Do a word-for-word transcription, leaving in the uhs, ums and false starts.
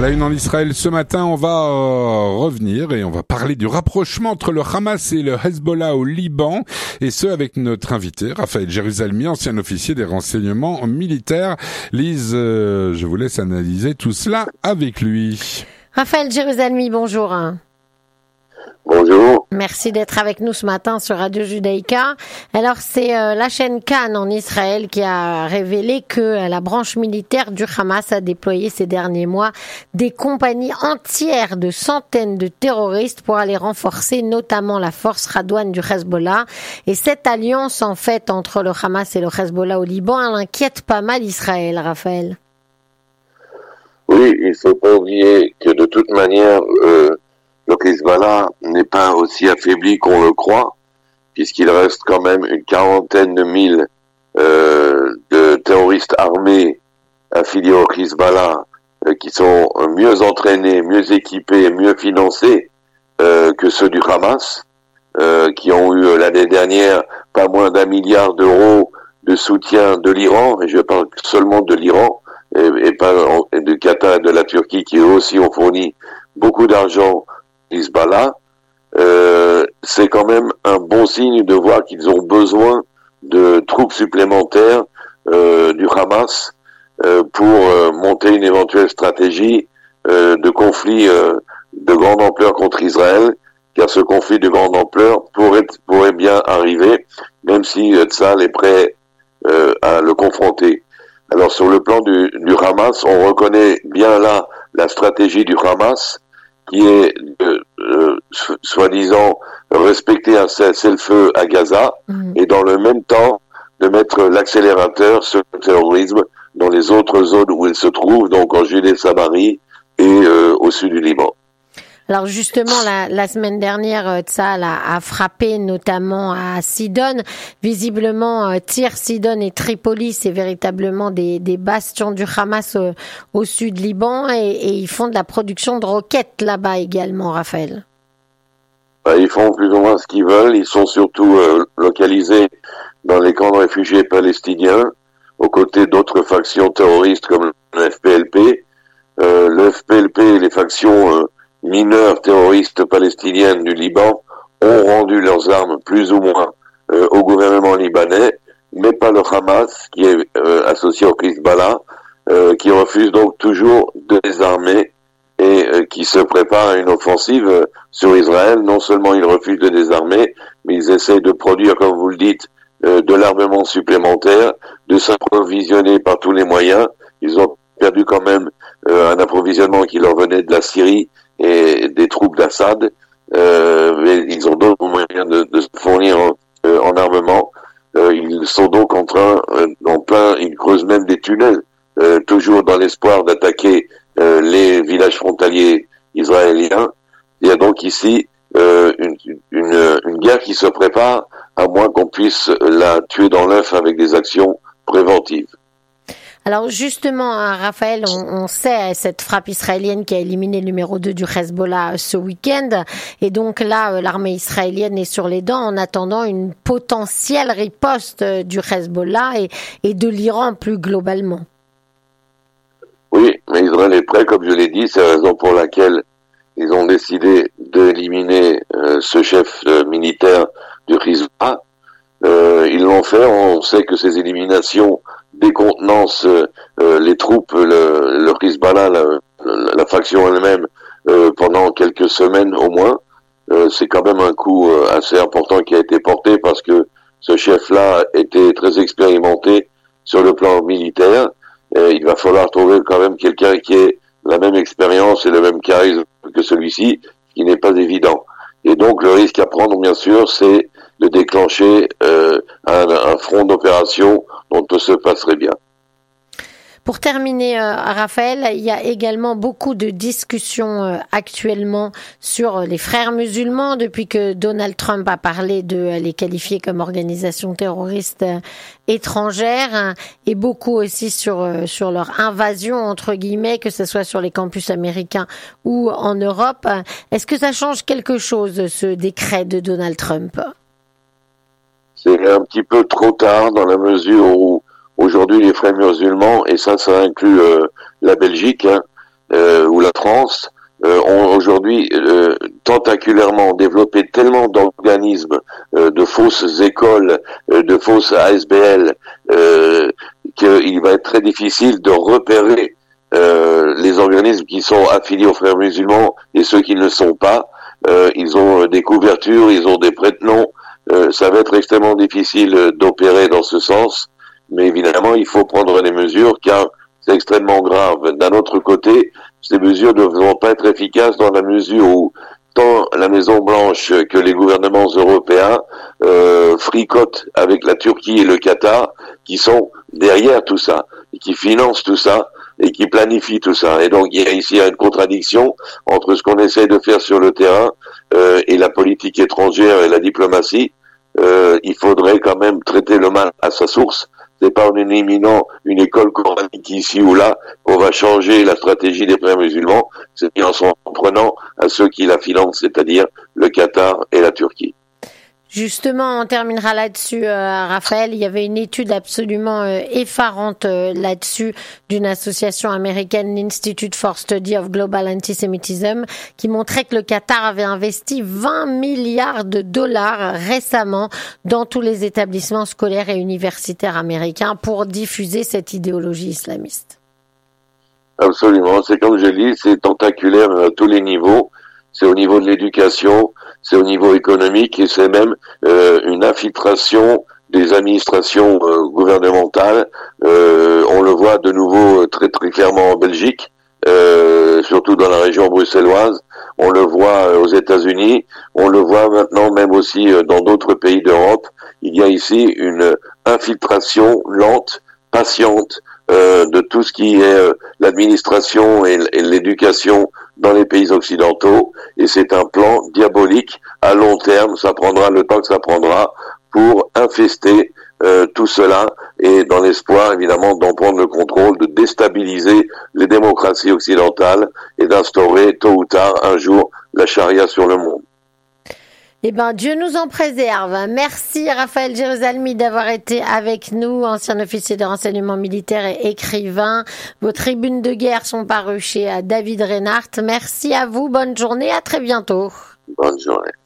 la une en Israël ce matin, on va euh, revenir et on va parler du rapprochement entre le Hamas et le Hezbollah au Liban, et ce avec notre invité, Raphaël Jérusalemi, ancien officier des renseignements militaires. Lise, euh, je vous laisse analyser tout cela avec lui. Raphaël Jérusalemi, bonjour. Bonjour. Merci d'être avec nous ce matin sur Radio Judaïka. Alors, c'est euh, la chaîne Cannes en Israël qui a révélé que euh, la branche militaire du Hamas a déployé ces derniers mois des compagnies entières de centaines de terroristes pour aller renforcer notamment la force Radouane du Hezbollah. Et cette alliance, en fait, entre le Hamas et le Hezbollah au Liban, elle inquiète pas mal Israël, Raphaël. Oui, il ne faut pas oublier que de toute manière, euh, le Hezbollah n'est pas aussi affaibli qu'on le croit, puisqu'il reste quand même une quarantaine de mille euh, de terroristes armés affiliés au Hezbollah euh, qui sont mieux entraînés, mieux équipés, mieux financés euh, que ceux du Hamas, euh, qui ont eu l'année dernière pas moins d'un milliard d'euros de soutien de l'Iran, et je parle seulement de l'Iran, et, et pas et du Qatar et de la Turquie, qui eux aussi ont fourni beaucoup d'argent Hezbollah. Euh, c'est quand même un bon signe de voir qu'ils ont besoin de troupes supplémentaires euh, du Hamas euh, pour euh, monter une éventuelle stratégie euh, de conflit euh, de grande ampleur contre Israël, car ce conflit de grande ampleur pourrait, pourrait bien arriver, même si euh, Tzahal est prêt euh, à le confronter. Alors sur le plan du, du Hamas, on reconnaît bien là la stratégie du Hamas, qui est de, euh, soi-disant respecter un cessez-le-feu à Gaza, mmh. et dans le même temps de mettre l'accélérateur sur le terrorisme dans les autres zones où il se trouve, donc en Judée-Samarie et euh, au sud du Liban. Alors justement, la, la semaine dernière, Tzahal a, a frappé notamment à Sidon. Visiblement, Tyr, Sidon et Tripoli, c'est véritablement des, des bastions du Hamas au, au sud Liban, et, et ils font de la production de roquettes là-bas également, Raphaël. Bah, ils font plus ou moins ce qu'ils veulent. Ils sont surtout euh, localisés dans les camps de réfugiés palestiniens, aux côtés d'autres factions terroristes comme le F P L P. Euh, le F P L P et les factions euh, mineures terroristes palestiniennes du Liban ont rendu leurs armes plus ou moins euh, au gouvernement libanais, mais pas le Hamas, qui est euh, associé au Hezbollah, euh, qui refuse donc toujours de désarmer et euh, qui se prépare à une offensive euh, sur Israël. Non seulement ils refusent de désarmer, mais ils essayent de produire, comme vous le dites, euh, de l'armement supplémentaire, de s'approvisionner par tous les moyens. Ils ont perdu quand même euh, un approvisionnement qui leur venait de la Syrie et des troupes d'Assad, euh, mais ils ont d'autres moyens de, de se fournir en, euh, en armement. Euh, ils sont donc en train, euh, en plein, ils creusent même des tunnels, euh, toujours dans l'espoir d'attaquer euh, les villages frontaliers israéliens. Il y a donc ici euh, une, une, une guerre qui se prépare, à moins qu'on puisse la tuer dans l'œuf avec des actions préventives. Alors justement, Raphaël, on, on sait cette frappe israélienne qui a éliminé le numéro deux du Hezbollah ce week-end, et donc là, l'armée israélienne est sur les dents en attendant une potentielle riposte du Hezbollah et, et de l'Iran plus globalement. Oui, mais Israël est prêt, comme je l'ai dit, c'est la raison pour laquelle ils ont décidé d'éliminer euh, ce chef euh, militaire du Hezbollah. Euh, ils l'ont fait, on sait que ces éliminations décontenancent euh, les troupes, le, le Hezbollah, la, la, la faction elle-même, euh, pendant quelques semaines au moins. Euh, c'est quand même un coup euh, assez important qui a été porté, parce que ce chef-là était très expérimenté sur le plan militaire. Et il va falloir trouver quand même quelqu'un qui ait la même expérience et le même charisme que celui-ci, ce qui n'est pas évident. Et donc le risque à prendre, bien sûr, c'est de déclencher euh, un, un front d'opération dont tout se passerait bien. Pour terminer, euh, Raphaël, il y a également beaucoup de discussions euh, actuellement sur les frères musulmans depuis que Donald Trump a parlé de euh, les qualifier comme organisation terroriste euh, étrangère, hein, et beaucoup aussi sur euh, sur leur invasion entre guillemets, que ce soit sur les campus américains ou en Europe. Est-ce que ça change quelque chose, ce décret de Donald Trump ? C'est un petit peu trop tard, dans la mesure où aujourd'hui les frères musulmans, et ça ça inclut euh, la Belgique, hein, euh, ou la France euh, ont aujourd'hui euh, tentaculairement développé tellement d'organismes, euh, de fausses écoles, euh, de fausses A S B L, euh, qu'il va être très difficile de repérer euh, les organismes qui sont affiliés aux frères musulmans et ceux qui ne le sont pas. Euh, ils ont des couvertures, ils ont des prête-noms. Euh, ça va être extrêmement difficile d'opérer dans ce sens, mais évidemment, il faut prendre des mesures car c'est extrêmement grave. D'un autre côté, ces mesures ne vont pas être efficaces dans la mesure où tant la Maison-Blanche que les gouvernements européens euh, fricotent avec la Turquie et le Qatar, qui sont derrière tout ça, et qui financent tout ça, et qui planifient tout ça. Et donc, il y a ici une contradiction entre ce qu'on essaie de faire sur le terrain euh, et la politique étrangère et la diplomatie. Euh, il faudrait quand même traiter le mal à sa source. C'est pas en éliminant une école coranique ici ou là qu'on va changer la stratégie des frères musulmans, c'est bien en s'en prenant à ceux qui la financent, c'est-à-dire le Qatar et la Turquie. Justement, on terminera là-dessus, euh, Raphaël. Il y avait une étude absolument euh, effarante euh, là-dessus d'une association américaine, l'Institute for Study of Global Antisemitism, qui montrait que le Qatar avait investi vingt milliards de dollars récemment dans tous les établissements scolaires et universitaires américains pour diffuser cette idéologie islamiste. Absolument. C'est comme je dis, c'est tentaculaire à tous les niveaux. C'est au niveau de l'éducation, c'est au niveau économique et c'est même euh, une infiltration des administrations euh, gouvernementales. Euh, on le voit de nouveau très très clairement en Belgique, euh, surtout dans la région bruxelloise. On le voit aux États-Unis, on le voit maintenant même aussi dans d'autres pays d'Europe. Il y a ici une infiltration lente, patiente, euh, de tout ce qui est euh, l'administration et, et l'éducation dans les pays occidentaux, et c'est un plan diabolique à long terme. Ça prendra le temps que ça prendra pour infester euh, tout cela, et dans l'espoir évidemment d'en prendre le contrôle, de déstabiliser les démocraties occidentales et d'instaurer tôt ou tard un jour la charia sur le monde. Eh ben, Dieu nous en préserve. Merci Raphaël Jérusalemi d'avoir été avec nous, ancien officier de renseignement militaire et écrivain. Vos tribunes de guerre sont parues chez David Reinhardt. Merci à vous, bonne journée, à très bientôt. Bonne journée.